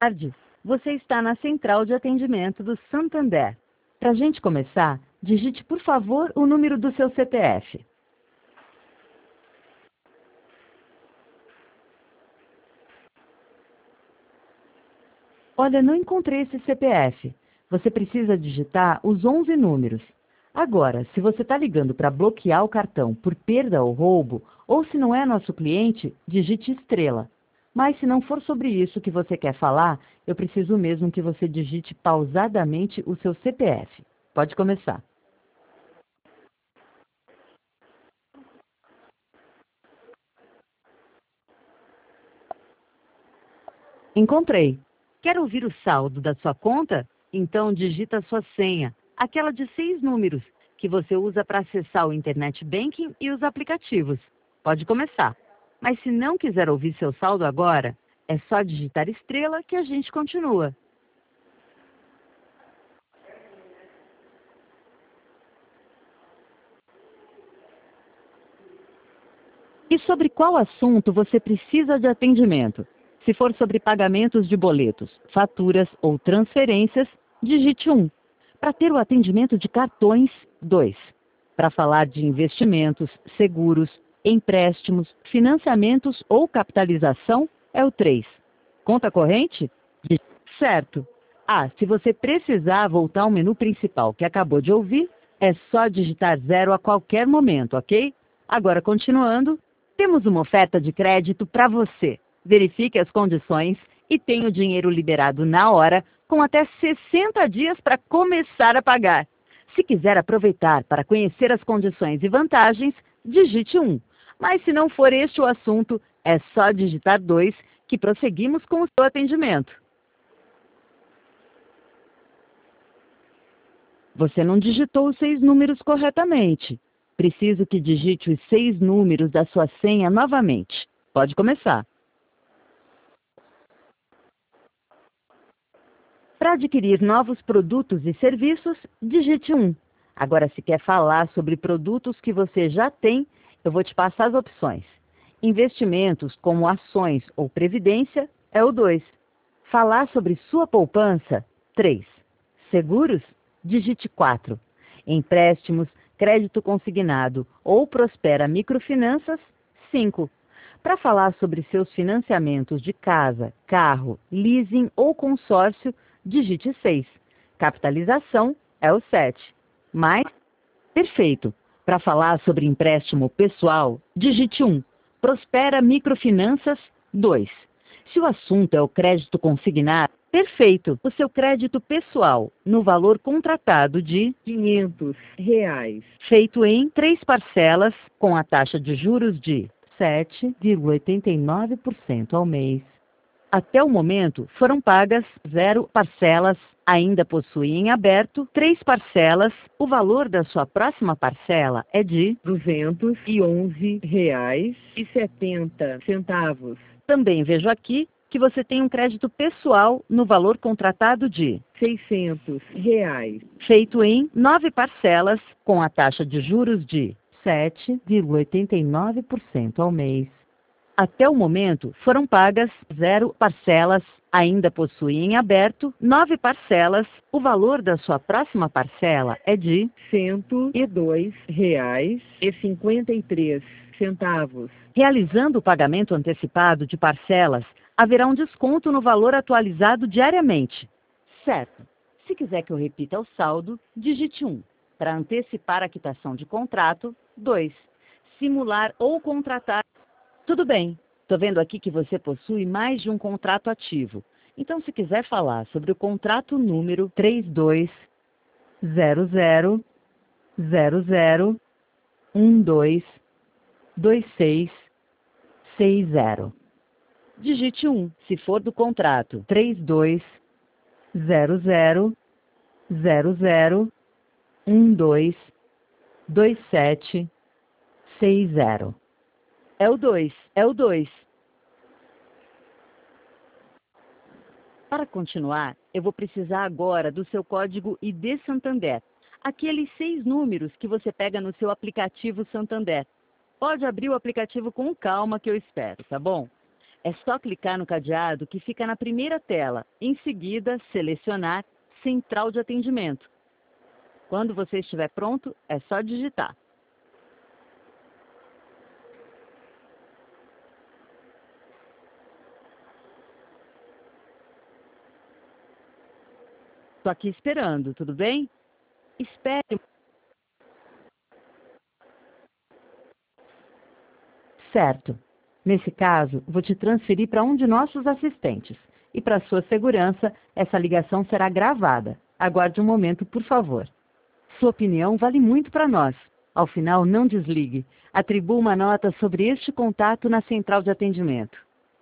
Tarde. Você está na central de atendimento do Santander. Para a gente começar, digite, por favor, o número do seu CPF. Olha, não encontrei esse CPF. Você precisa digitar os 11 números. Agora, se você está ligando para bloquear o cartão por perda ou roubo, ou se não é nosso cliente, digite estrela. Mas se não for sobre isso que você quer falar, eu preciso mesmo que você digite pausadamente o seu CPF. Pode começar. Encontrei. Quer ouvir o saldo da sua conta? Então digita a sua senha, aquela de 6 números, que você usa para acessar o Internet Banking e os aplicativos. Pode começar. Mas se não quiser ouvir seu saldo agora, é só digitar estrela que a gente continua. E sobre qual assunto você precisa de atendimento? Se for sobre pagamentos de boletos, faturas ou transferências, digite 1. Para ter o atendimento de cartões, 2. Para falar de investimentos, seguros, empréstimos, financiamentos ou capitalização, é o 3. Conta corrente? Certo. Ah, se você precisar voltar ao menu principal que acabou de ouvir, é só digitar 0 a qualquer momento, ok? Agora, continuando, temos uma oferta de crédito para você. Verifique as condições e tenha o dinheiro liberado na hora, com até 60 dias para começar a pagar. Se quiser aproveitar para conhecer as condições e vantagens, digite 1. Mas se não for este o assunto, é só digitar 2, que prosseguimos com o seu atendimento. Você não digitou os 6 números corretamente. Preciso que digite os 6 números da sua senha novamente. Pode começar. Para adquirir novos produtos e serviços, digite 1. Agora, se quer falar sobre produtos que você já tem, eu vou te passar as opções. Investimentos como ações ou previdência é o 2. Falar sobre sua poupança, 3. Seguros, digite 4. Empréstimos, crédito consignado ou Prospera Microfinanças, 5. Para falar sobre seus financiamentos de casa, carro, leasing ou consórcio, digite 6. Capitalização é o 7. Mais, perfeito. Para falar sobre empréstimo pessoal, digite 1. Prospera Microfinanças, 2. Se o assunto é o crédito consignado, perfeito. O seu crédito pessoal, no valor contratado de R$ 500, feito em 3 parcelas, com a taxa de juros de 7,89% ao mês. Até o momento, foram pagas 0 parcelas, ainda possui em aberto 3 parcelas. O valor da sua próxima parcela é de R$ 211,70. Também vejo aqui que você tem um crédito pessoal no valor contratado de R$ 600, feito em 9 parcelas, com a taxa de juros de 7,89% ao mês. Até o momento, foram pagas 0 parcelas, ainda possui em aberto 9 parcelas. O valor da sua próxima parcela é de R$ 102,53. Realizando o pagamento antecipado de parcelas, haverá um desconto no valor atualizado diariamente. Certo. Se quiser que eu repita o saldo, digite 1. Para antecipar a quitação de contrato, 2. Simular ou contratar. Tudo bem. Estou vendo aqui que você possui mais de um contrato ativo. Então, se quiser falar sobre o contrato número 320000122660, digite 1. Se for do contrato 320000122760. É o 2, é o 2. Para continuar, eu vou precisar agora do seu código ID Santander. Aqueles 6 números que você pega no seu aplicativo Santander. Pode abrir o aplicativo com calma que eu espero, tá bom? É só clicar no cadeado que fica na primeira tela. Em seguida, selecionar Central de Atendimento. Quando você estiver pronto, é só digitar. Estou aqui esperando, tudo bem? Espere. Certo. Nesse caso, vou te transferir para um de nossos assistentes. E para sua segurança, essa ligação será gravada. Aguarde um momento, por favor. Sua opinião vale muito para nós. Ao final, não desligue. Atribua uma nota sobre este contato na central de atendimento.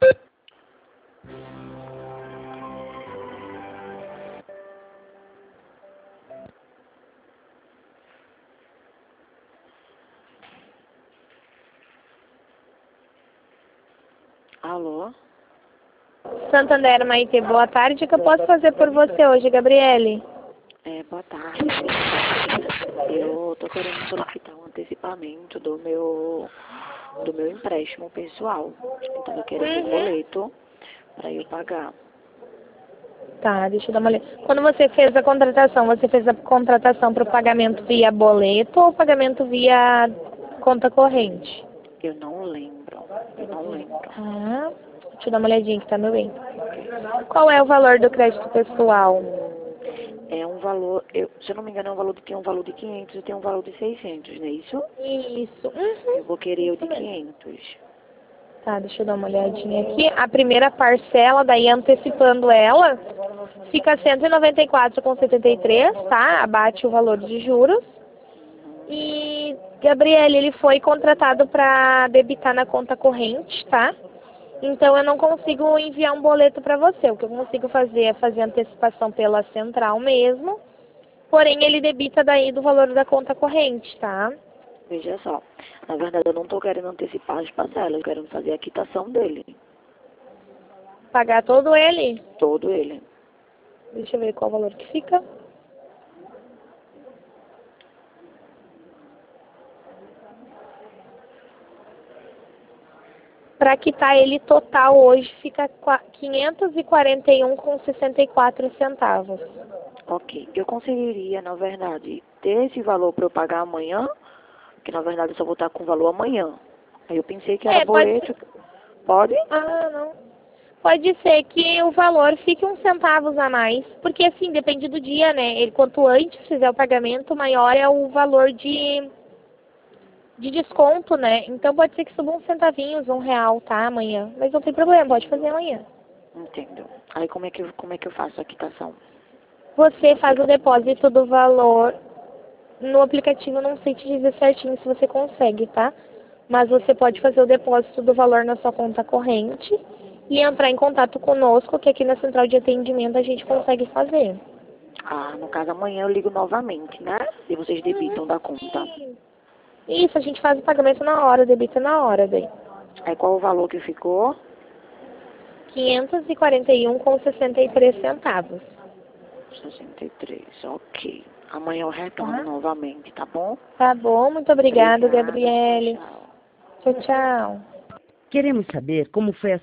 Alô? Santander, Maite, boa tarde. O que eu posso fazer por você hoje, Gabriele? Boa tarde. Eu tô querendo solicitar um antecipamento do meu empréstimo pessoal. Então eu quero um boleto para eu pagar. Tá, deixa eu dar uma olhada. Quando você fez a contratação para o pagamento via boleto ou pagamento via conta corrente? Eu não lembro. Tá, deixa eu dar uma olhadinha aqui, tá, meu bem? Qual é o valor do crédito pessoal? É um valor, se eu não me engano, tem um valor de 500 e tem um valor de 600, não é isso? Isso. Eu vou querer o de Isso mesmo. 500. Tá, deixa eu dar uma olhadinha aqui. A primeira parcela, daí antecipando ela, fica 194,73, tá? Abate o valor de juros. E, Gabriele, ele foi contratado para debitar na conta corrente, tá? Então eu não consigo enviar um boleto para você. O que eu consigo fazer é fazer antecipação pela central mesmo. Porém, ele debita daí do valor da conta corrente, tá? Veja só, na verdade eu não tô querendo antecipar as parcelas, eu quero fazer a quitação dele. Pagar todo ele. Todo ele. Deixa eu ver qual o valor que fica. Para quitar ele total hoje fica 541,64 centavos. Ok. Eu conseguiria, na verdade, ter esse valor para eu pagar amanhã, porque na verdade eu só vou estar com o valor amanhã. Aí eu pensei que era boleto. Pode? Ah, não. Pode ser que o valor fique uns centavos a mais, porque assim, depende do dia, né? Ele, quanto antes fizer o pagamento, maior é o valor de desconto, né? Então pode ser que suba uns centavinhos, R$1, tá? Amanhã. Mas não tem problema, pode fazer amanhã. Entendo. Aí como é que eu faço a quitação? Você faz o depósito do valor no aplicativo, não sei te dizer certinho se você consegue, tá? Mas você pode fazer o depósito do valor na sua conta corrente e entrar em contato conosco, que aqui na central de atendimento a gente consegue fazer. Ah, no caso amanhã eu ligo novamente, né? E vocês debitam da conta. Sim. Isso, a gente faz o pagamento na hora, debita na hora daí. Aí qual o valor que ficou? 541,63 centavos. 63, ok. Amanhã eu retorno Tá? novamente, tá bom? Tá bom, muito obrigada, Obrigada. Gabriele. Tchau. Tchau, tchau. Queremos saber como foi a